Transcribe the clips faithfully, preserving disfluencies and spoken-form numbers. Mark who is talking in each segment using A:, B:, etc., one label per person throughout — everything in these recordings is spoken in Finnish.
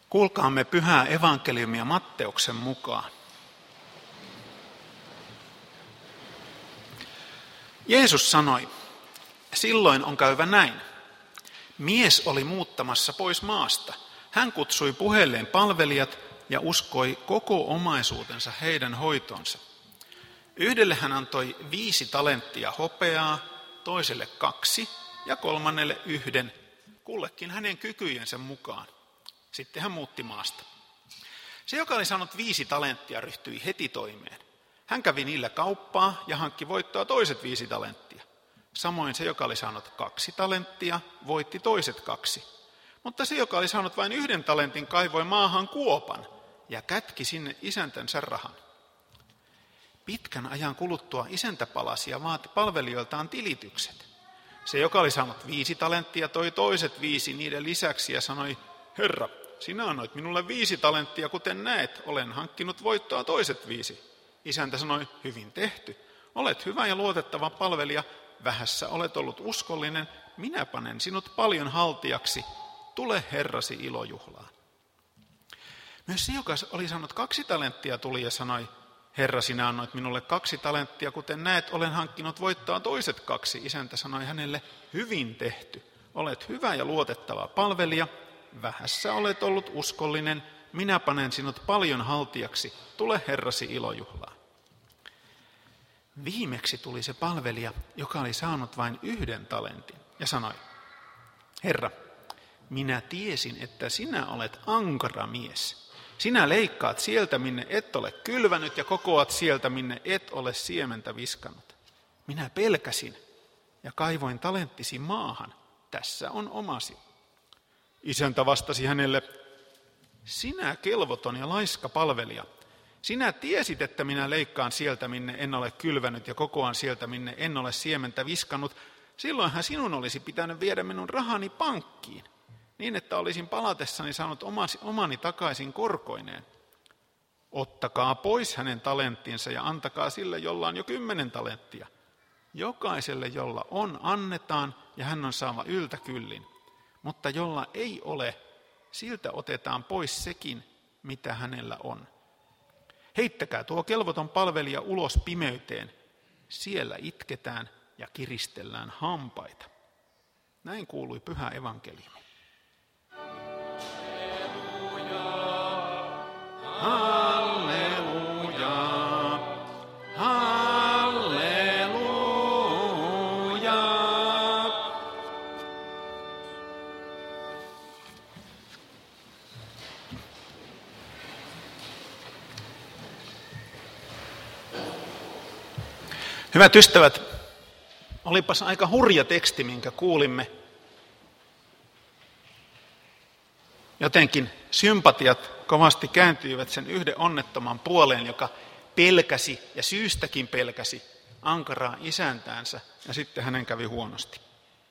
A: Kuulkaamme pyhää evankeliumia Matteuksen mukaan. Jeesus sanoi, silloin on käyvä näin. Mies oli muuttamassa pois maasta. Hän kutsui puheelleen palvelijat ja uskoi koko omaisuutensa heidän hoitonsa. Yhdelle hän antoi viisi talenttia hopeaa, toiselle kaksi ja kolmannelle yhden, kullekin hänen kykyjensä mukaan. Sitten hän muutti maasta. Se, joka oli saanut viisi talenttia, ryhtyi heti toimeen. Hän kävi niillä kauppaa ja hankki voittoa toiset viisi talenttia. Samoin se, joka oli saanut kaksi talenttia, voitti toiset kaksi. Mutta se, joka oli saanut vain yhden talentin, kaivoi maahan kuopan ja kätki sinne isäntänsä rahan. Pitkän ajan kuluttua isäntä palasi ja vaati palvelijoiltaan tilitykset. Se, joka oli saanut viisi talenttia, toi toiset viisi niiden lisäksi ja sanoi, Herra, sinä annoit minulle viisi talenttia, kuten näet, olen hankkinut voittoa toiset viisi. Isäntä sanoi, hyvin tehty, olet hyvä ja luotettava palvelija, vähässä olet ollut uskollinen, minä panen sinut paljon haltijaksi, tule herrasi ilojuhlaan. Myös se, joka oli saanut kaksi talenttia, tuli ja sanoi, Herra, sinä annoit minulle kaksi talenttia, kuten näet, olen hankkinut voittoa toiset kaksi. Isäntä sanoi hänelle, hyvin tehty, olet hyvä ja luotettava palvelija, vähässä olet ollut uskollinen, minä panen sinut paljon haltijaksi, tule herrasi ilojuhlaan. Viimeksi tuli se palvelija, joka oli saanut vain yhden talentin, ja sanoi, Herra, minä tiesin, että sinä olet ankara mies. Sinä leikkaat sieltä, minne et ole kylvänyt, ja kokoat sieltä, minne et ole siementä viskannut. Minä pelkäsin, ja kaivoin talenttisi maahan. Tässä on omasi. Isäntä vastasi hänelle, sinä kelvoton ja laiska palvelija. Sinä tiesit, että minä leikkaan sieltä, minne en ole kylvänyt, ja kokoan sieltä, minne en ole siementä viskannut. Silloinhan sinun olisi pitänyt viedä minun rahani pankkiin, niin että olisin palatessani saanut omani takaisin korkoineen. Ottakaa pois hänen talenttinsa ja antakaa sille, jolla on jo kymmenen talenttia. Jokaiselle, jolla on, annetaan, ja hän on saava yltäkyllin. Mutta jolla ei ole, siltä otetaan pois sekin, mitä hänellä on. Heittäkää tuo kelvoton palvelija ulos pimeyteen. Siellä itketään ja kiristellään hampaita. Näin kuului pyhä evankeliumi. Halleluja, halleluja. Hyvät ystävät, olipas aika hurja teksti, minkä kuulimme. Jotenkin sympatiat kovasti kääntyivät sen yhden onnettoman puoleen, joka pelkäsi ja syystäkin pelkäsi ankaraa isäntäänsä ja sitten hänen kävi huonosti.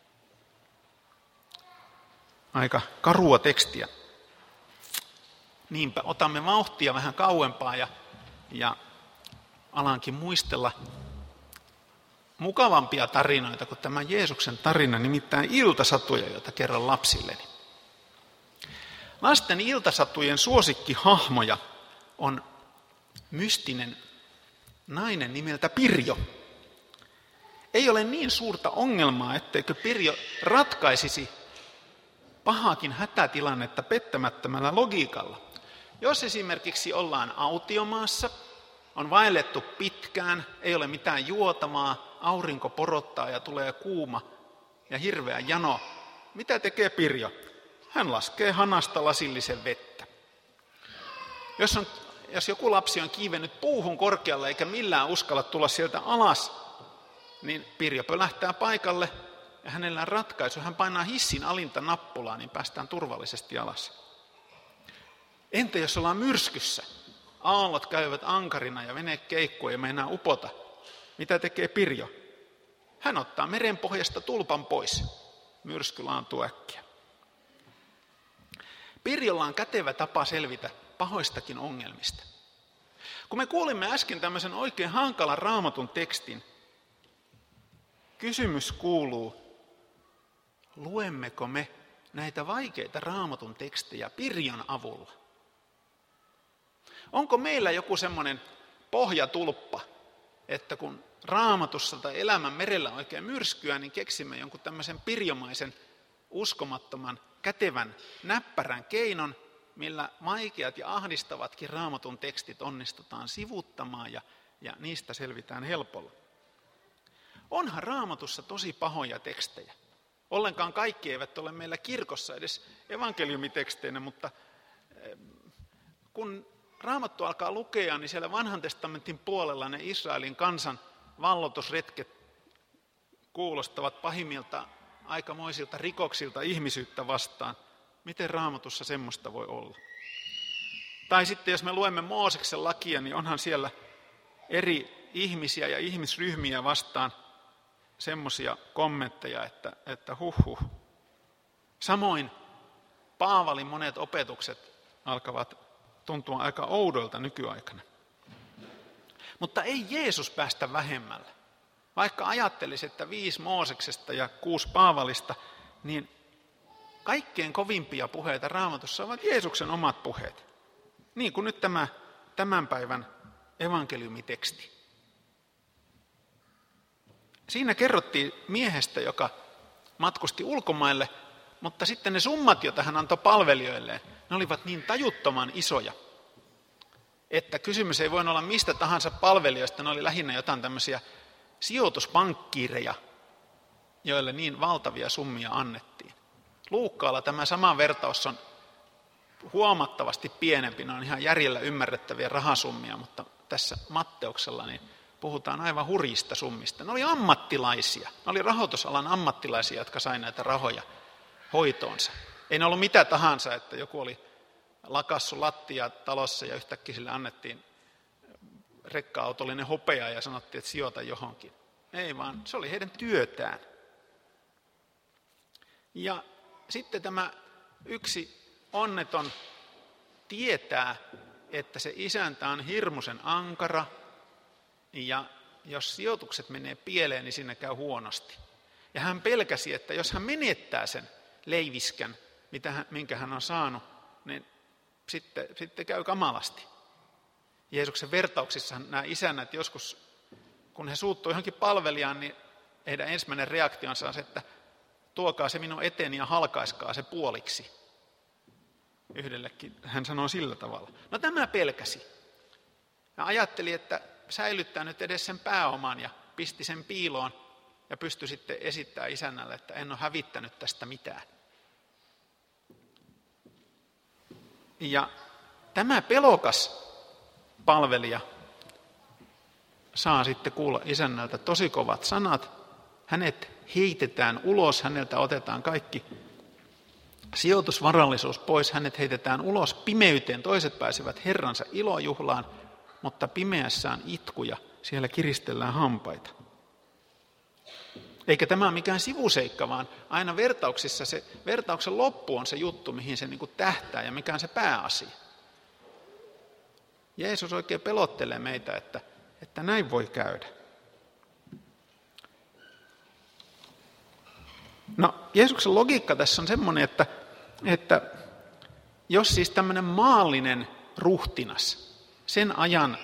A: Aika karua tekstiä. Niinpä otamme vauhtia vähän kauempaa ja, ja alankin muistella mukavampia tarinoita kuin tämä Jeesuksen tarina, nimittäin iltasatuja, joita kerron lapsilleni. Lasten iltasatujen suosikkihahmoja on mystinen nainen nimeltä Pirjo. Ei ole niin suurta ongelmaa, etteikö Pirjo ratkaisisi pahaakin hätätilannetta pettämättömällä logiikalla. Jos esimerkiksi ollaan autiomaassa, on vaellettu pitkään, ei ole mitään juotavaa, aurinko porottaa ja tulee kuuma ja hirveä jano, mitä tekee Pirjo? Hän laskee hanasta lasillisen vettä. Jos, on, jos joku lapsi on kiivennyt puuhun korkealle eikä millään uskalla tulla sieltä alas, niin Pirjo pölähtää paikalle ja hänellä on ratkaisu. Hän painaa hissin alinta nappulaa, niin päästään turvallisesti alas. Entä jos ollaan myrskyssä? Aallot käyvät ankarina ja vene keikkuu ja meinaa upota. Mitä tekee Pirjo? Hän ottaa merenpohjasta tulpan pois. Myrsky laantuu äkkiä. Pirjolla on kätevä tapa selvitä pahoistakin ongelmista. Kun me kuulimme äsken tämmöisen oikein hankalan Raamatun tekstin, kysymys kuuluu, luemmeko me näitä vaikeita Raamatun tekstejä Pirjon avulla? Onko meillä joku semmoinen pohjatulppa, että kun Raamatussa tai elämän merellä oikein myrskyä, niin keksimme jonkun tämmöisen pirjomaisen, uskomattoman, kätevän, näppärän keinon, millä vaikeat ja ahdistavatkin Raamatun tekstit onnistutaan sivuttamaan ja, ja niistä selvitään helpolla. Onhan Raamatussa tosi pahoja tekstejä. Ollenkaan kaikki eivät ole meillä kirkossa edes evankeliumiteksteinä, mutta kun Raamattu alkaa lukea, niin siellä vanhan testamentin puolella ne Israelin kansan valloitusretket kuulostavat pahimmilta aikamoisilta rikoksilta ihmisyyttä vastaan. Miten Raamatussa semmoista voi olla? Tai sitten jos me luemme Mooseksen lakia, niin onhan siellä eri ihmisiä ja ihmisryhmiä vastaan semmoisia kommentteja, että, että huh huh. Samoin Paavalin monet opetukset alkavat tuntua aika oudolta nykyaikana. Mutta ei Jeesus päästä vähemmällä. Vaikka ajattelisi, että viisi Mooseksesta ja kuusi Paavalista, niin kaikkein kovimpia puheita Raamatussa ovat Jeesuksen omat puheet. Niin kuin nyt tämä tämän päivän evankeliumiteksti. Siinä kerrottiin miehestä, joka matkusti ulkomaille, mutta sitten ne summat, joita hän antoi palvelijoilleen, ne olivat niin tajuttoman isoja, että kysymys ei voinut olla mistä tahansa palvelijoista, ne oli lähinnä jotain tämmöisiä sijoituspankkiireja, joille niin valtavia summia annettiin. Luukkaalla tämä sama vertaus on huomattavasti pienempi, ne on ihan järjellä ymmärrettäviä rahasummia, mutta tässä Matteuksella niin puhutaan aivan hurjista summista. Ne oli ammattilaisia, ne oli rahoitusalan ammattilaisia, jotka sai näitä rahoja hoitoonsa. Ei ne ollut mitä tahansa, että joku oli lakassu lattia talossa ja yhtäkkiä sille annettiin rekka-autollinen hopea ja sanottiin, että sijoita johonkin. Ei vaan, se oli heidän työtään. Ja sitten tämä yksi onneton tietää, että se isäntä on hirmuisen ankara ja jos sijoitukset menee pieleen, niin siinä käy huonosti. Ja hän pelkäsi, että jos hän menettää sen leiviskän, mitä hän, minkä hän on saanut, niin sitten, sitten käy kamalasti. Jeesuksen vertauksissa nämä isännät joskus, kun he suuttuu johonkin palvelijaan, niin heidän ensimmäinen reaktionsa on se, että tuokaa se minun eteeni ja halkaiskaa se puoliksi. Yhdellekin hän sanoo sillä tavalla. No tämä pelkäsi. Ja ajatteli, että säilyttää nyt edes sen pääoman ja pisti sen piiloon ja pystyi sitten esittämään isännälle, että en ole hävittänyt tästä mitään. Ja tämä pelokas palvelija saa sitten kuulla isännältä tosi kovat sanat. Hänet heitetään ulos, häneltä otetaan kaikki sijoitusvarallisuus pois, hänet heitetään ulos pimeyteen. Toiset pääsevät Herransa ilojuhlaan, mutta pimeässä on itku ja siellä kiristellään hampaita. Eikä tämä ole mikään sivuseikka, vaan aina vertauksissa se vertauksen loppu on se juttu, mihin se niin kuin tähtää ja mikä on se pääasia. Jeesus oikein pelottelee meitä, että, että näin voi käydä. No, Jeesuksen logiikka tässä on semmoinen, että, että jos siis tämmöinen maallinen ruhtinas, sen ajan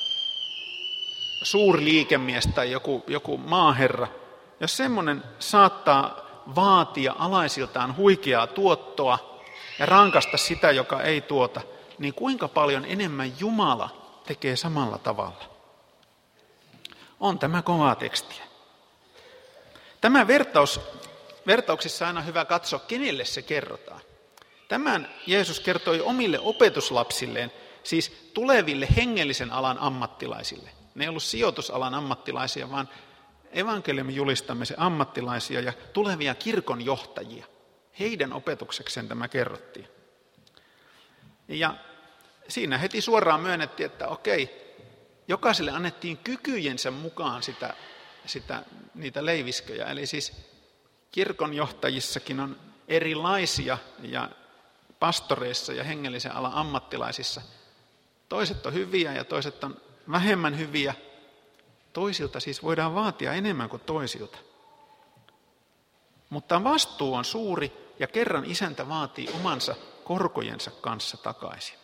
A: suurliikemies tai joku, joku maaherra, jos semmoinen saattaa vaatia alaisiltaan huikeaa tuottoa ja rankasta sitä, joka ei tuota, niin kuinka paljon enemmän Jumala tekee samalla tavalla? On tämä kovaa tekstiä. Tämä vertaus, vertauksissa aina hyvä katsoa, kenelle se kerrotaan. Tämän Jeesus kertoi omille opetuslapsilleen, siis tuleville hengellisen alan ammattilaisille. Ne ei ollut sijoitusalan ammattilaisia, vaan evankeliumin julistamisen ammattilaisia ja tulevia kirkonjohtajia. Heidän opetuksekseen tämä kerrottiin. Ja siinä heti suoraan myönnettiin, että okei, jokaiselle annettiin kykyjensä mukaan sitä, sitä, niitä leivisköjä. Eli siis kirkonjohtajissakin on erilaisia ja pastoreissa ja hengellisen alan ammattilaisissa. Toiset on hyviä ja toiset on vähemmän hyviä. Toisilta siis voidaan vaatia enemmän kuin toisilta. Mutta vastuu on suuri ja kerran isäntä vaatii omansa korkojensa kanssa takaisin.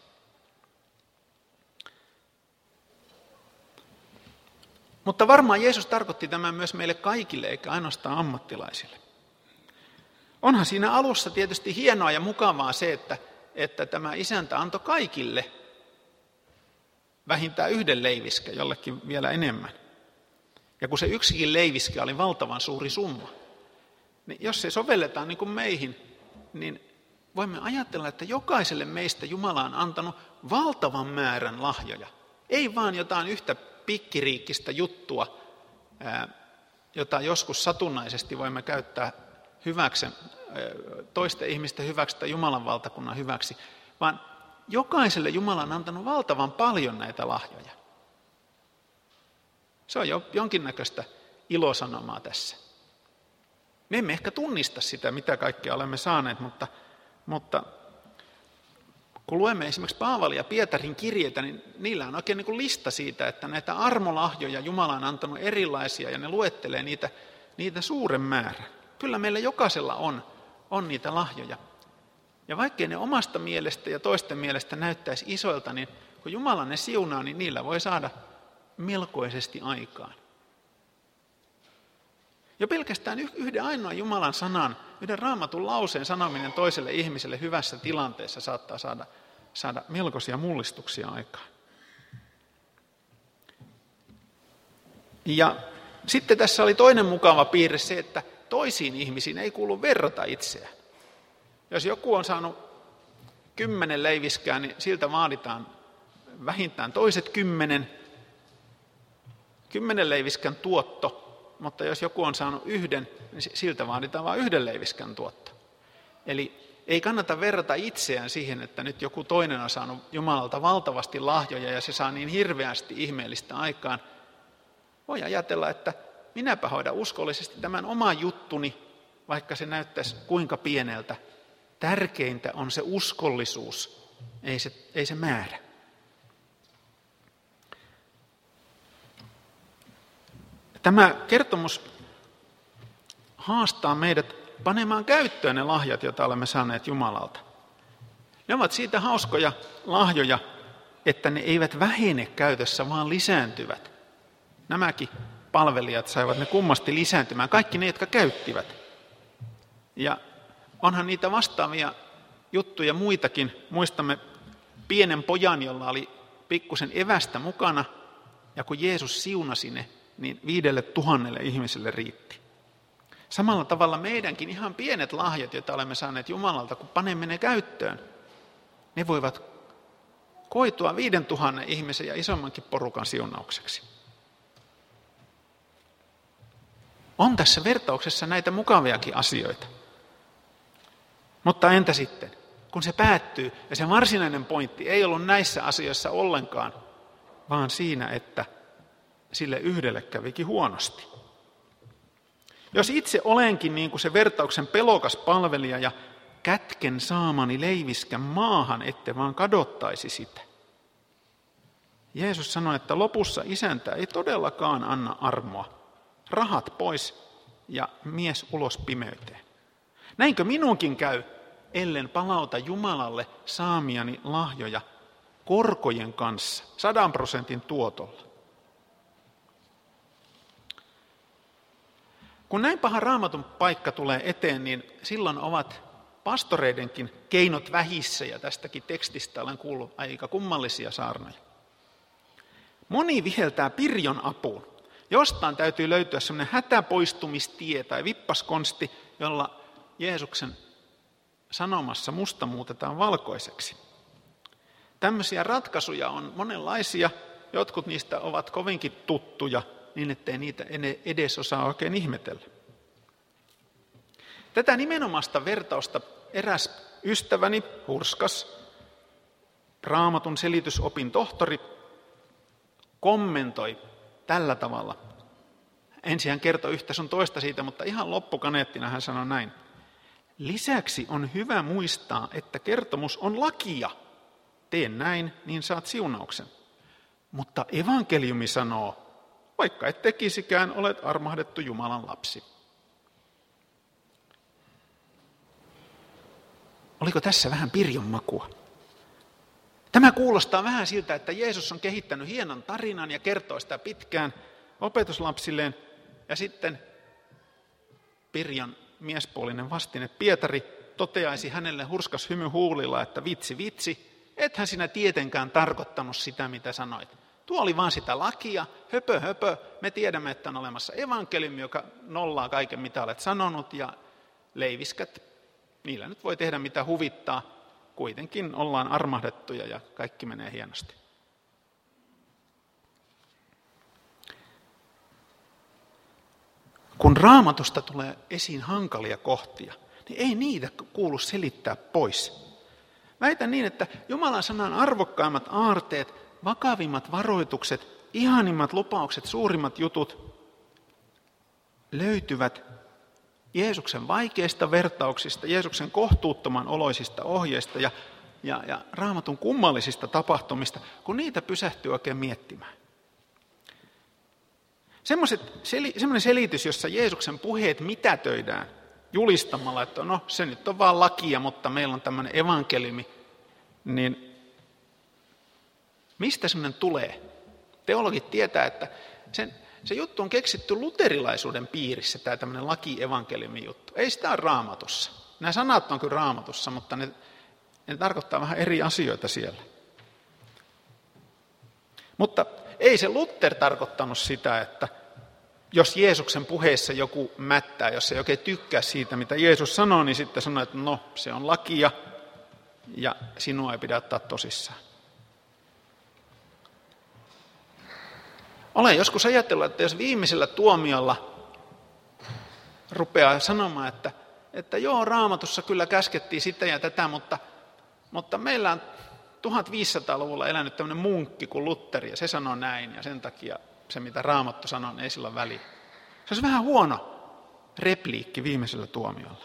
A: Mutta varmaan Jeesus tarkoitti tämän myös meille kaikille, eikä ainoastaan ammattilaisille. Onhan siinä alussa tietysti hienoa ja mukavaa se, että, että tämä isäntä antoi kaikille vähintään yhden leiviskä, jollekin vielä enemmän. Ja kun se yksikin leiviskä oli valtavan suuri summa, niin jos se sovelletaan niin kuin meihin, niin voimme ajatella, että jokaiselle meistä Jumala on antanut valtavan määrän lahjoja. Ei vaan jotain yhtä pikkiriikkistä juttua, jota joskus satunnaisesti voimme käyttää hyväksi, toisten ihmisten hyväksi tai Jumalan valtakunnan hyväksi, vaan jokaiselle Jumala on antanut valtavan paljon näitä lahjoja. Se on jo jonkinnäköistä ilosanomaa tässä. Me emme ehkä tunnista sitä, mitä kaikkea olemme saaneet, mutta, mutta kun luemme esimerkiksi Paavalin ja Pietarin kirjeitä, niin niillä on oikein niin kuin lista siitä, että näitä armolahjoja Jumala on antanut erilaisia ja ne luettelee niitä, niitä suuren määrän. Kyllä meillä jokaisella on, on niitä lahjoja. Ja vaikkei ne omasta mielestä ja toisten mielestä näyttäisi isoilta, niin kun Jumala ne siunaa, niin niillä voi saada melkoisesti aikaan. Jo pelkästään yhden ainoan Jumalan sanan, yhden raamatun lauseen sanominen toiselle ihmiselle hyvässä tilanteessa saattaa saada, saada melkoisia mullistuksia aikaan. Ja sitten tässä oli toinen mukava piirre se, että toisiin ihmisiin ei kuulu verrata itseään. Jos joku on saanut kymmenen leiviskää, niin siltä vaaditaan vähintään toiset kymmenen, kymmenen leiviskän tuotto. Mutta jos joku on saanut yhden, niin siltä vaaditaan vain yhden leiviskän tuotto. Eli ei kannata verrata itseään siihen, että nyt joku toinen on saanut Jumalalta valtavasti lahjoja ja se saa niin hirveästi ihmeellistä aikaan. Voi ajatella, että minäpä hoidan uskollisesti tämän oman juttuni, vaikka se näyttäisi kuinka pieneltä. Tärkeintä on se uskollisuus, ei se, ei se määrä. Tämä kertomus haastaa meidät panemaan käyttöön ne lahjat, joita olemme saaneet Jumalalta. Ne ovat siitä hauskoja lahjoja, että ne eivät vähene käytössä, vaan lisääntyvät. Nämäkin palvelijat saivat ne kummasti lisääntymään, kaikki ne, jotka käyttivät. Ja onhan niitä vastaavia juttuja muitakin. Muistamme pienen pojan, jolla oli pikkusen evästä mukana, ja kun Jeesus siunasi ne, niin viidelle tuhannelle ihmiselle riitti. Samalla tavalla meidänkin ihan pienet lahjat, joita olemme saaneet Jumalalta, kun panemme ne käyttöön, ne voivat koitua viiden tuhannen ihmisen ja isommankin porukan siunaukseksi. On tässä vertauksessa näitä mukaviakin asioita. Mutta entä sitten, kun se päättyy, ja se varsinainen pointti ei ollut näissä asioissa ollenkaan, vaan siinä, että sille yhdelle kävikin huonosti. Jos itse olenkin niin kuin se vertauksen pelokas palvelija ja kätken saamani leiviskän maahan, ette vaan kadottaisi sitä. Jeesus sanoi, että lopussa isäntä ei todellakaan anna armoa. Rahat pois ja mies ulos pimeyteen. Näinkö minunkin käy, ellen palauta Jumalalle saamiani lahjoja korkojen kanssa, sadan prosentin tuotolla? Kun näin paha Raamatun paikka tulee eteen, niin silloin ovat pastoreidenkin keinot vähissä, ja tästäkin tekstistä olen kuullut aika kummallisia saarnoja. Moni viheltää Pirjon apuun. Jostain täytyy löytyä sellainen hätäpoistumistie tai vippaskonsti, jolla Jeesuksen sanomassa musta muutetaan valkoiseksi. Tämmöisiä ratkaisuja on monenlaisia, jotkut niistä ovat kovinkin tuttuja, niin ettei niitä edes osaa oikein ihmetellä. Tätä nimenomaista vertausta eräs ystäväni, hurskas Raamatun selitysopin tohtori, kommentoi tällä tavalla. Ensin hän kertoi yhtä sun toista siitä, mutta ihan loppukaneettina hän sanoi näin. Lisäksi on hyvä muistaa, että kertomus on lakia. Tee näin, niin saat siunauksen. Mutta evankeliumi sanoo, vaikka et tekisikään, olet armahdettu Jumalan lapsi. Oliko tässä vähän Pirjon makua? Tämä kuulostaa vähän siltä, että Jeesus on kehittänyt hienon tarinan ja kertoo sitä pitkään opetuslapsilleen. Ja sitten Pirjon miespuolinen vastine Pietari toteaisi hänelle hurskas hymy huulilla, että vitsi, vitsi, ethän sinä tietenkään tarkoittanut sitä, mitä sanoit. Tuo oli vaan sitä lakia, höpö, höpö. Me tiedämme, että on olemassa evankeliumi, joka nollaa kaiken, mitä olet sanonut, ja leiviskät. Niillä nyt voi tehdä, mitä huvittaa. Kuitenkin ollaan armahdettuja ja kaikki menee hienosti. Kun Raamatusta tulee esiin hankalia kohtia, niin ei niitä kuulu selittää pois. Väitän niin, että Jumalan sanan arvokkaimmat aarteet, vakavimmat varoitukset, ihanimmat lupaukset, suurimmat jutut löytyvät Jeesuksen vaikeista vertauksista, Jeesuksen kohtuuttoman oloisista ohjeista ja, ja, ja Raamatun kummallisista tapahtumista, kun niitä pysähtyy oikein miettimään. Semmoinen selitys, jossa Jeesuksen puheet mitätöidään julistamalla, että no se nyt on vaan lakia, mutta meillä on tämmöinen evankeliumi, niin mistä semmoinen tulee? Teologit tietää, että sen, se juttu on keksitty luterilaisuuden piirissä, tämä tämmöinen laki-evankeliumi juttu. Ei sitä ole Raamatussa. Nämä sanat on kyllä Raamatussa, mutta ne, ne tarkoittaa vähän eri asioita siellä. Mutta ei se Luther tarkoittanut sitä, että jos Jeesuksen puheessa joku mättää, jos ei oikein tykkää siitä, mitä Jeesus sanoo, niin sitten sanoo, että no, se on lakia ja sinua ei pidä ottaa tosissaan. Olen joskus ajatellut, että jos viimeisellä tuomiolla rupeaa sanomaan, että, että joo, Raamatussa kyllä käskettiin sitä ja tätä, mutta, mutta meillä on tuhatviisisataaluvulla elänyt tämmöinen munkki kuin Luther, ja se sanoo näin, ja sen takia se, mitä Raamattu sanoo, ei sillä ole väliä. Se olisi vähän huono repliikki viimeisellä tuomiolla.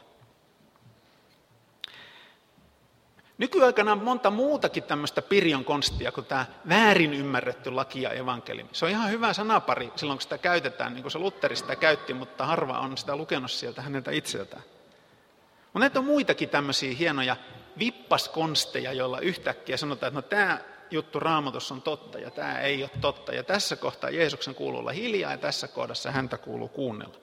A: Nykyaikana on monta muutakin tämmöistä Pirjon konstia kuin tämä väärin ymmärretty laki ja evankeliumi. Se on ihan hyvä sanapari silloin, kun sitä käytetään, niin kuin se Luther sitä käytti, mutta harva on sitä lukenut sieltä häneltä itseltään. Mutta näitä on muitakin tämmöisiä hienoja vippaskonsteja, joilla yhtäkkiä sanotaan, että no tämä juttu Raamatussa on totta ja tämä ei ole totta. Ja tässä kohtaa Jeesuksen kuuluu olla hiljaa ja tässä kohdassa häntä kuuluu kuunnella.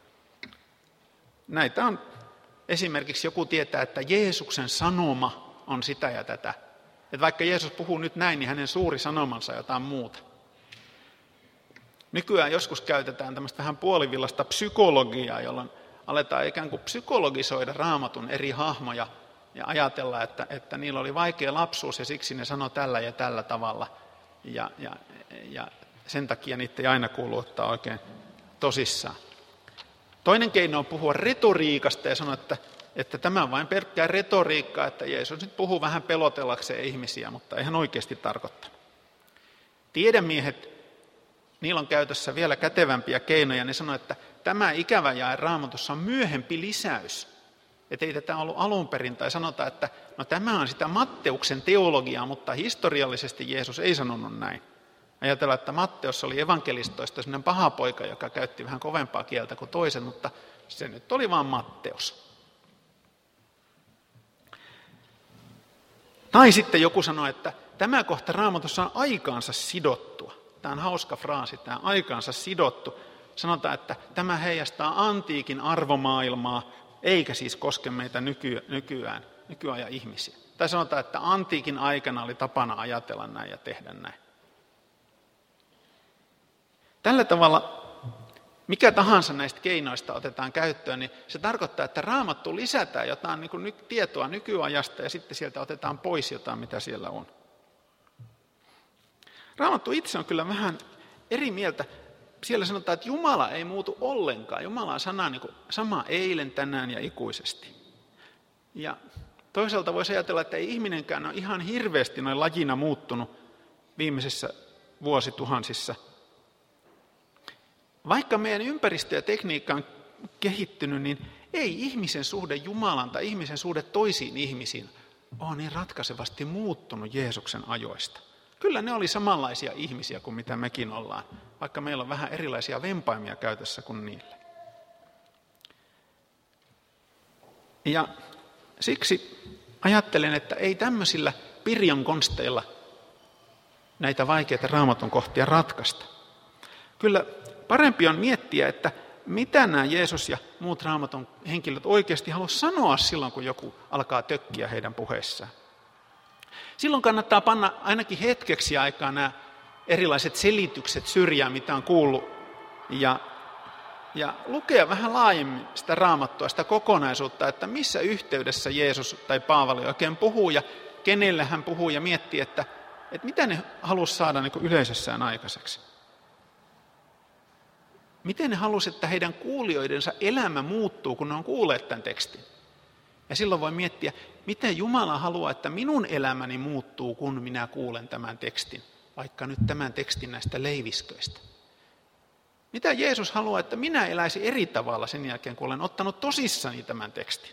A: Näitä on esimerkiksi joku tietää, että Jeesuksen sanoma on sitä ja tätä. Että vaikka Jeesus puhuu nyt näin, niin hänen suuri sanomansa on jotain muuta. Nykyään joskus käytetään tämmöistä vähän puolivillasta psykologiaa, jolloin aletaan ikään kuin psykologisoida Raamatun eri hahmoja ja ajatella, että, että niillä oli vaikea lapsuus ja siksi ne sanoi tällä ja tällä tavalla. Ja, ja, ja sen takia niitä ei aina kuulu ottaa oikein tosissaan. Toinen keino on puhua retoriikasta ja sanoa, että, että tämä on vain pelkkää retoriikkaa, että Jeesus nyt puhuu vähän pelotellakseen ihmisiä, mutta ei hän oikeasti tarkoittanut. Tiedemiehet, niillä on käytössä vielä kätevämpiä keinoja. Ne sanoo, että tämä ikävä jae Raamatussa on myöhempi lisäys. Että ei tätä ollut alun perin, tai sanotaan, että no tämä on sitä Matteuksen teologiaa, mutta historiallisesti Jeesus ei sanonut näin. Ajatellaan, että Matteus oli evankelistoista sellainen paha poika, joka käytti vähän kovempaa kieltä kuin toisen, mutta se nyt oli vaan Matteus. Tai sitten joku sanoi, että tämä kohta Raamatussa on aikaansa sidottua. Tämä on hauska fraasi, tämä aikaansa sidottu. Sanotaan, että tämä heijastaa antiikin arvomaailmaa, eikä siis koske meitä nyky- nykyään, nykyajan ihmisiä. Tai sanotaan, että antiikin aikana oli tapana ajatella näin ja tehdä näin. Tällä tavalla, mikä tahansa näistä keinoista otetaan käyttöön, niin se tarkoittaa, että Raamattuun lisätään jotain niin kuin tietoa nykyajasta ja sitten sieltä otetaan pois jotain, mitä siellä on. Raamattu itse on kyllä vähän eri mieltä. Siellä sanotaan, että Jumala ei muutu ollenkaan. Jumala on sana niin kuin sama eilen, tänään ja ikuisesti. Ja toisaalta voisi ajatella, että ei ihminenkään ole ihan hirveästi noin lajina muuttunut viimeisissä vuosituhansissa. Vaikka meidän ympäristö ja tekniikka on kehittynyt, niin ei ihmisen suhde Jumalan tai ihmisen suhde toisiin ihmisiin ole niin ratkaisevasti muuttunut Jeesuksen ajoista. Kyllä ne oli samanlaisia ihmisiä kuin mitä mekin ollaan, vaikka meillä on vähän erilaisia vempaimia käytössä kuin niillä. Ja siksi ajattelen, että ei tämmöisillä Pirjon konsteilla näitä vaikeita Raamatun kohtia ratkaista. Kyllä parempi on miettiä, että mitä nämä Jeesus ja muut Raamatun henkilöt oikeasti haluavat sanoa silloin, kun joku alkaa tökkiä heidän puheessaan. Silloin kannattaa panna ainakin hetkeksi aikaa nämä erilaiset selitykset syrjään, mitä on kuullut, ja, ja lukea vähän laajemmin sitä Raamattua, sitä kokonaisuutta, että missä yhteydessä Jeesus tai Paavali oikein puhuu ja kenelle hän puhuu ja miettii, että, että mitä ne halusi saada niin kuin yleisössään aikaiseksi. Miten ne halusi, että heidän kuulijoidensa elämä muuttuu, kun ne on kuulleet tämän tekstin. Ja silloin voi miettiä, miten Jumala haluaa, että minun elämäni muuttuu, kun minä kuulen tämän tekstin, vaikka nyt tämän tekstin näistä leivisköistä. Mitä Jeesus haluaa, että minä eläisin eri tavalla sen jälkeen, kun olen ottanut tosissani tämän tekstin.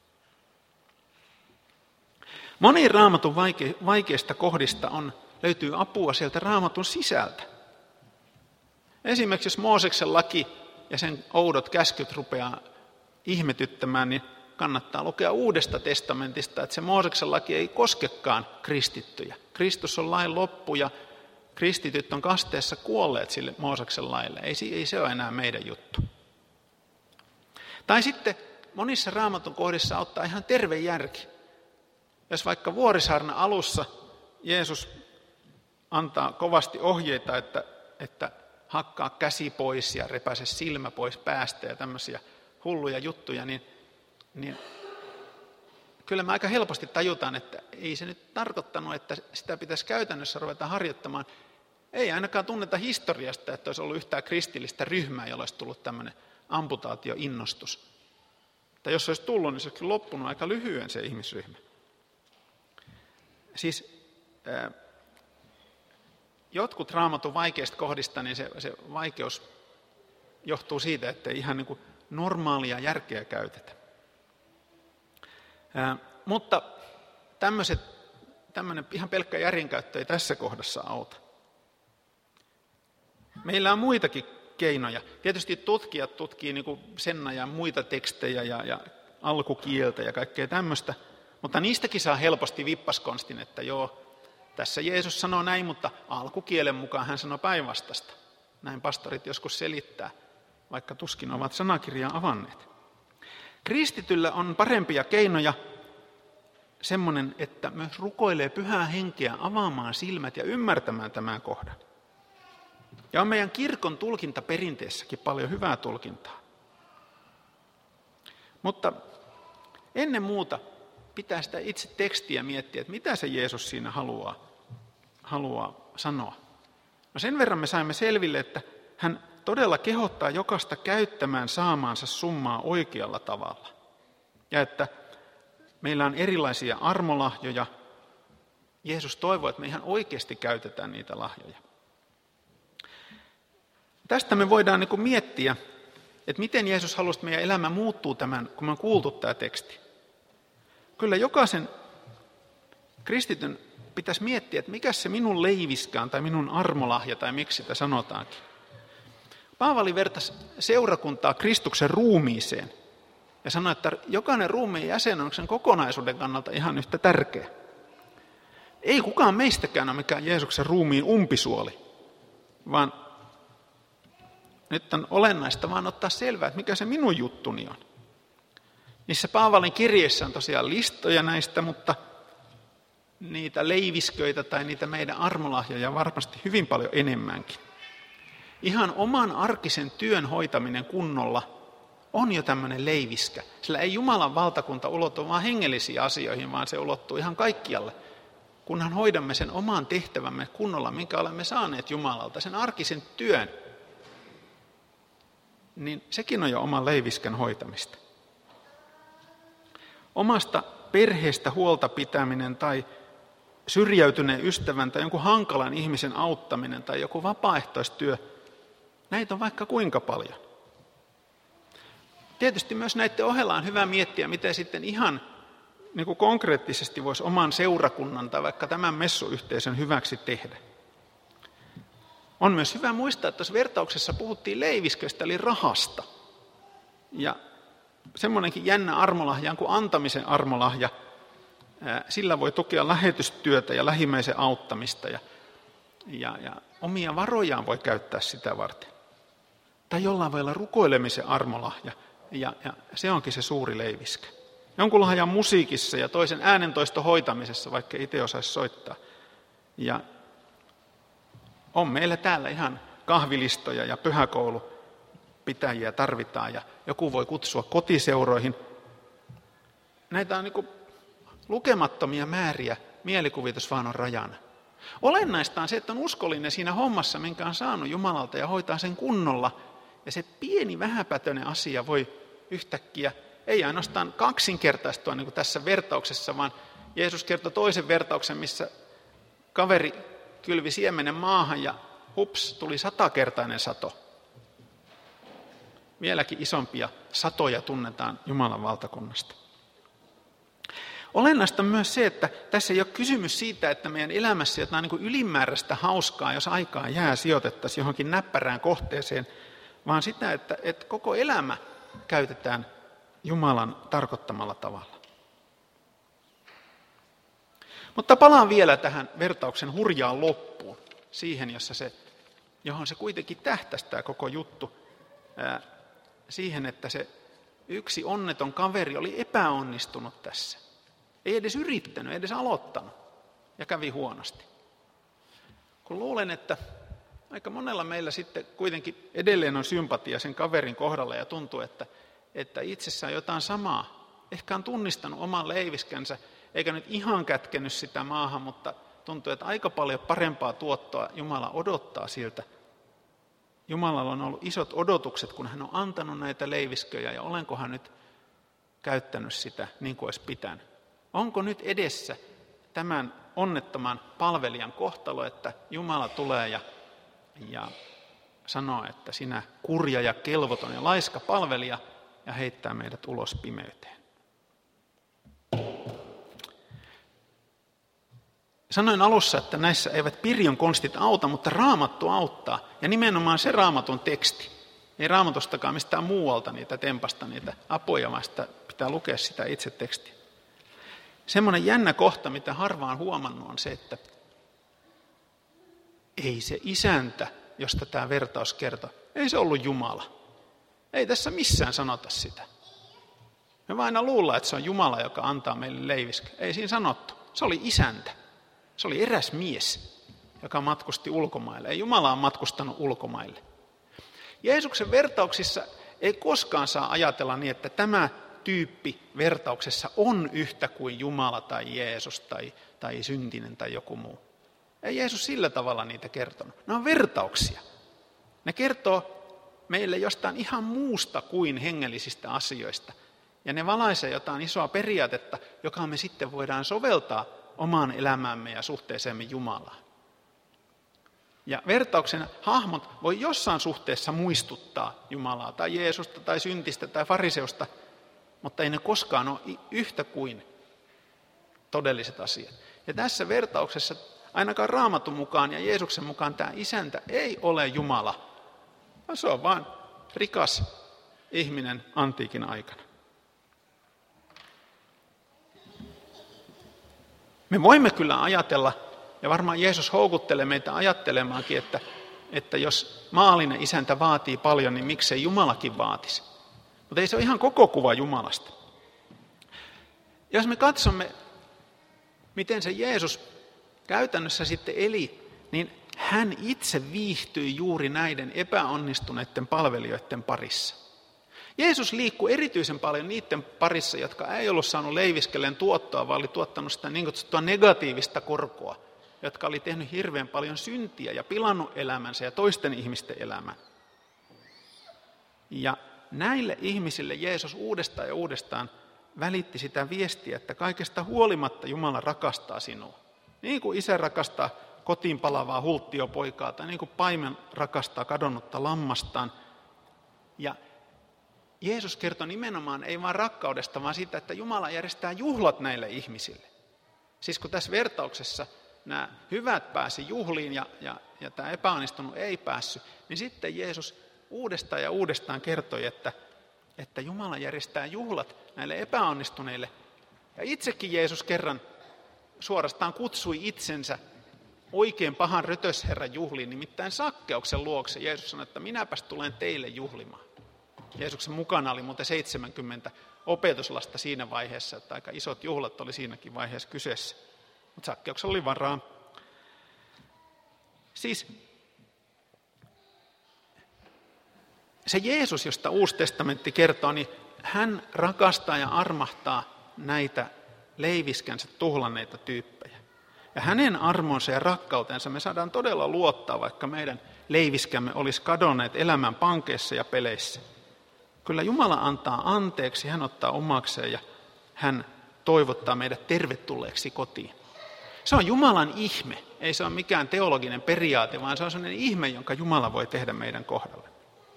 A: Moniin Raamatun vaike- vaikeista kohdista on, löytyy apua sieltä Raamatun sisältä. Esimerkiksi jos Mooseksen laki ja sen oudot käskyt rupeaa ihmetyttämään, niin kannattaa lukea Uudesta testamentista, että se Mooseksen laki ei koskekaan kristittyjä. Kristus on lain loppu ja kristityt on kasteessa kuolleet sille Mooseksen laille. Ei, ei se ole enää meidän juttu. Tai sitten monissa Raamatun kohdissa auttaa ihan terve järki. Jos vaikka Vuorisaarnan alussa Jeesus antaa kovasti ohjeita, että, että hakkaa käsi pois ja repäise silmä pois päästä ja tämmöisiä hulluja juttuja, niin, niin kyllä me aika helposti tajutaan, että ei se nyt tarkoittanut, että sitä pitäisi käytännössä ruveta harjoittamaan. Ei ainakaan tunneta historiasta, että olisi ollut yhtään kristillistä ryhmää, jolla olisi tullut tämmöinen amputaatioinnostus. Tai jos se olisi tullut, niin se olisi loppunut aika lyhyen se ihmisryhmä. Siis äh, jotkut Raamatun vaikeista kohdista, niin se, se vaikeus johtuu siitä, että ei ihan niin kuin normaalia järkeä käytetä. Äh, mutta tämmöiset, tämmöinen ihan pelkkä järjenkäyttö ei tässä kohdassa auta. Meillä on muitakin keinoja. Tietysti tutkijat tutkii niin kuin Senna ja muita tekstejä ja, ja alkukieltä ja kaikkea tämmöistä, mutta niistäkin saa helposti vippaskonstin, että joo, tässä Jeesus sanoo näin, mutta alkukielen mukaan hän sanoo päinvastasta. Näin pastorit joskus selittää, vaikka tuskin ovat sanakirjaa avanneet. Kristityllä on parempia keinoja semmoinen, että myös rukoilee pyhää henkeä avaamaan silmät ja ymmärtämään tämän kohdan. Ja on meidän kirkon tulkintaperinteessäkin paljon hyvää tulkintaa. Mutta ennen muuta pitää sitä itse tekstiä miettiä, että mitä se Jeesus siinä haluaa, haluaa sanoa. No sen verran me saimme selville, että hän todella kehottaa jokaista käyttämään saamaansa summaa oikealla tavalla. Ja että meillä on erilaisia armolahjoja. Jeesus toivoo, että me ihan oikeasti käytetään niitä lahjoja. Tästä me voidaan niin kuin miettiä, että miten Jeesus halusi, että meidän elämä muuttuu tämän, kun me on kuultu tämä teksti. Kyllä jokaisen kristityn pitäisi miettiä, että mikä se minun leiviskään tai minun armolahja tai miksi sitä sanotaankin. Paavali vertasi seurakuntaa Kristuksen ruumiiseen ja sanoi, että jokainen ruumiin jäsen on sen kokonaisuuden kannalta ihan yhtä tärkeä. Ei kukaan meistäkään ole mikään Jeesuksen ruumiin umpisuoli, vaan nyt on olennaista vaan ottaa selvää, että mikä se minun juttuni on. Niissä Paavalin kirjeissä on tosiaan listoja näistä, mutta niitä leivisköitä tai niitä meidän armolahjoja varmasti hyvin paljon enemmänkin. Ihan oman arkisen työn hoitaminen kunnolla on jo tämmöinen leiviskä. Sillä ei Jumalan valtakunta ulotu vaan hengellisiin asioihin, vaan se ulottuu ihan kaikkialle. Kunhan hoidamme sen oman tehtävämme kunnolla, minkä olemme saaneet Jumalalta, sen arkisen työn, niin sekin on jo oman leiviskän hoitamista. Omasta perheestä huolta pitäminen tai syrjäytyneen ystävän tai jonkun hankalan ihmisen auttaminen tai joku vapaaehtoistyö, näitä on vaikka kuinka paljon. Tietysti myös näiden ohella on hyvä miettiä, miten sitten ihan niin kuin konkreettisesti voisi oman seurakunnan tai vaikka tämän messuyhteisön hyväksi tehdä. On myös hyvä muistaa, että tuossa vertauksessa puhuttiin leivisköstä eli rahasta. Ja semmoinenkin jännä armolahja kuin antamisen armolahja, Sillä voi tukea lähetystyötä ja lähimmäisen auttamista ja, ja, ja omia varojaan voi käyttää sitä varten. Tai jollain voi olla rukoilemisen armolahja ja, ja se onkin se suuri leiviskä. Jonkun lahjan musiikissa ja toisen äänentoiston hoitamisessa, vaikka itse osaisi soittaa. Ja on meillä täällä ihan kahvilistoja ja pyhäkoulupitäjiä tarvitaan ja joku voi kutsua kotiseuroihin. Näitä on niin kuin lukemattomia määriä, mielikuvitus vaan on rajana. Olennaista on se, että on uskollinen siinä hommassa, minkä on saanut Jumalalta ja hoitaa sen kunnolla. Ja se pieni vähäpätöinen asia voi yhtäkkiä, ei ainoastaan kaksinkertaistua niin kuin tässä vertauksessa, vaan Jeesus kertoi toisen vertauksen, missä kaveri kylvi siemenen maahan ja hups, tuli satakertainen sato. Vieläkin isompia satoja tunnetaan Jumalan valtakunnasta. Olennaista on myös se, että tässä ei ole kysymys siitä, että meidän elämässä jotain niin kuin ylimääräistä hauskaa, jos aikaa jää, sijoitettaisiin johonkin näppärään kohteeseen, vaan sitä, että, että koko elämä käytetään Jumalan tarkoittamalla tavalla. Mutta palaan vielä tähän vertauksen hurjaan loppuun, siihen, jossa se, johon se kuitenkin tähtäisi tämä koko juttu, ää, siihen, että se yksi onneton kaveri oli epäonnistunut tässä. Ei edes yrittänyt, ei edes aloittanut ja kävi huonosti. Kun luulen, että aika monella meillä sitten kuitenkin edelleen on sympatia sen kaverin kohdalla ja tuntuu, että, että itsessään jotain samaa. Ehkä on tunnistanut oman leiviskänsä, eikä nyt ihan kätkenyt sitä maahan, mutta tuntuu, että aika paljon parempaa tuottoa Jumala odottaa siltä. Jumalalla on ollut isot odotukset, kun hän on antanut näitä leivisköjä ja olenkohan nyt käyttänyt sitä niin kuin olisi pitänyt. Onko nyt edessä tämän onnettoman palvelijan kohtalo, että Jumala tulee ja, ja sanoo, että sinä kurja ja kelvoton ja laiska palvelija ja heittää meidät ulos pimeyteen. Sanoin alussa, että näissä eivät Pirjon konstit auta, mutta Raamattu auttaa. Ja nimenomaan se Raamatun teksti. Ei Raamatustakaan mistään muualta niitä tempasta, niitä apoja, vaan sitä pitää lukea sitä itse tekstiä. Semmoinen jännä kohta, mitä harvaan huomannut, on se, että ei se isäntä, josta tämä vertaus kertoo, ei se ollut Jumala. Ei tässä missään sanota sitä. Me vain aina luullaan, että se on Jumala, joka antaa meille leiviskä. Ei siinä sanottu. Se oli isäntä. Se oli eräs mies, joka matkusti ulkomaille. Ei Jumala ole matkustanut ulkomaille. Jeesuksen vertauksissa ei koskaan saa ajatella niin, että tämä tyyppi vertauksessa on yhtä kuin Jumala tai Jeesus tai, tai syntinen tai joku muu. Ei Jeesus sillä tavalla niitä kertonut. Ne on vertauksia. Ne kertoo meille jostain ihan muusta kuin hengellisistä asioista. Ja ne valaisee jotain isoa periaatetta, joka me sitten voidaan soveltaa omaan elämäämme ja suhteeseemme Jumalaan. Ja vertauksen hahmot voi jossain suhteessa muistuttaa Jumalaa tai Jeesusta tai syntistä tai fariseusta, mutta ei ne koskaan ole yhtä kuin todelliset asiat. Ja tässä vertauksessa ainakaan Raamatun mukaan ja Jeesuksen mukaan tämä isäntä ei ole Jumala, vaan se on vain rikas ihminen antiikin aikana. Me voimme kyllä ajatella, ja varmaan Jeesus houkuttelee meitä ajattelemaankin, että, että jos maallinen isäntä vaatii paljon, niin miksei Jumalakin vaatisi. Mutta ei se ole ihan koko kuva Jumalasta. Jos me katsomme, miten se Jeesus käytännössä sitten eli, niin hän itse viihtyi juuri näiden epäonnistuneiden palvelijoiden parissa. Jeesus liikkui erityisen paljon niiden parissa, jotka ei ollut saanut leiviskelleen tuottoa, vaan oli tuottanut sitä niin kutsuttua negatiivista korkoa, jotka oli tehnyt hirveän paljon syntiä ja pilannut elämänsä ja toisten ihmisten elämän. Ja näille ihmisille Jeesus uudestaan ja uudestaan välitti sitä viestiä, että kaikesta huolimatta Jumala rakastaa sinua. Niin kuin isä rakastaa kotiin palavaa hulttiopoikaa tai niin kuin paimen rakastaa kadonnutta lammastaan. Ja Jeesus kertoi nimenomaan ei vain rakkaudesta, vaan siitä, että Jumala järjestää juhlat näille ihmisille. Siis kun tässä vertauksessa nämä hyvät pääsi juhliin ja, ja, ja tämä epäonnistunut ei päässyt, niin sitten Jeesus uudestaan ja uudestaan kertoi, että, että Jumala järjestää juhlat näille epäonnistuneille Ja itsekin Jeesus kerran suorastaan kutsui itsensä oikein pahan rötösherran juhliin, nimittäin Sakkeuksen luokse. Jeesus sanoi, että minäpäs tulen teille juhlimaan. Jeesuksen mukana oli muuten seitsemänkymmentä opetuslasta siinä vaiheessa, että aika isot juhlat oli siinäkin vaiheessa kyseessä. Mutta Sakkeuksella oli varaa. Siis se Jeesus, josta Uusi testamentti kertoo, niin hän rakastaa ja armahtaa näitä leiviskänsä tuhlanneita tyyppejä. Ja hänen armonsa ja rakkautensa me saadaan todella luottaa, vaikka meidän leiviskämme olisi kadonneet elämän pankeissa ja peleissä. Kyllä Jumala antaa anteeksi, hän ottaa omakseen ja hän toivottaa meidät tervetulleeksi kotiin. Se on Jumalan ihme, ei se ole mikään teologinen periaate, vaan se on sellainen ihme, jonka Jumala voi tehdä meidän kohdalle.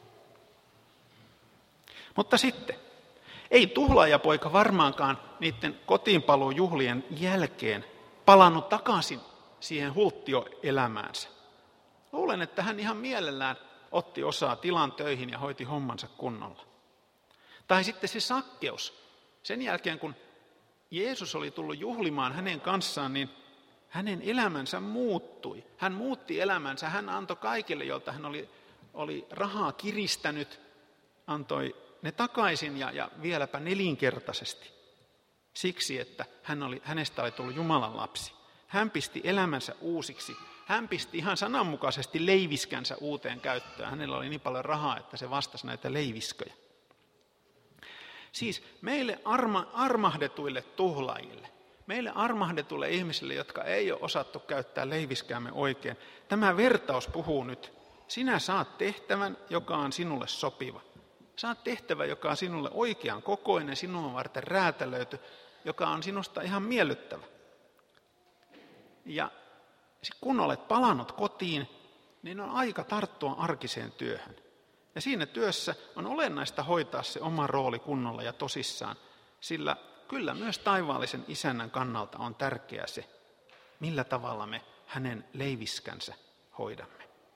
A: Mutta sitten, ei tuhlaajapoika varmaankaan niiden kotiinpaluujuhlien jälkeen palannut takaisin siihen hulttioelämäänsä. Luulen, että hän ihan mielellään otti osaa tilan töihin ja hoiti hommansa kunnolla. Tai sitten se Sakkeus. Sen jälkeen, kun Jeesus oli tullut juhlimaan hänen kanssaan, niin hänen elämänsä muuttui. Hän muutti elämänsä. Hän antoi kaikille, joilta hän oli, oli rahaa kiristänyt, antoi ne takaisin ja, ja vieläpä nelinkertaisesti. Siksi, että hän oli, hänestä oli tullut Jumalan lapsi. Hän pisti elämänsä uusiksi. Hän pisti ihan sananmukaisesti leiviskänsä uuteen käyttöön. Hänellä oli niin paljon rahaa, että se vastasi näitä leivisköjä. Siis meille arma, armahdetuille tuhlaajille, meille armahdetuille ihmisille, jotka ei ole osattu käyttää leiviskäämme oikein, tämä vertaus puhuu nyt. Sinä saat tehtävän, joka on sinulle sopiva. Saat tehtävä, joka on sinulle oikean kokoinen, sinua varten räätälöity, joka on sinusta ihan miellyttävä. Ja kun olet palannut kotiin, niin on aika tarttua arkiseen työhön. Ja siinä työssä on olennaista hoitaa se oma rooli kunnolla ja tosissaan, sillä kyllä myös taivaallisen isännän kannalta on tärkeää se, millä tavalla me hänen leiviskänsä hoidamme.